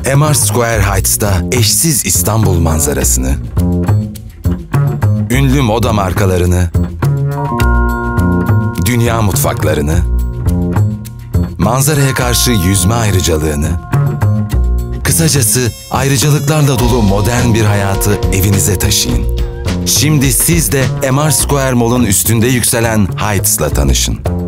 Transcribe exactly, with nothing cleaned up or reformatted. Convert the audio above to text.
M R Square Heights'ta eşsiz İstanbul manzarasını, ünlü moda markalarını, dünya mutfaklarını, manzaraya karşı yüzme ayrıcalığını, kısacası ayrıcalıklarla dolu modern bir hayatı evinize taşıyın. Şimdi siz de M R Square Mall'un üstünde yükselen Heights'la tanışın.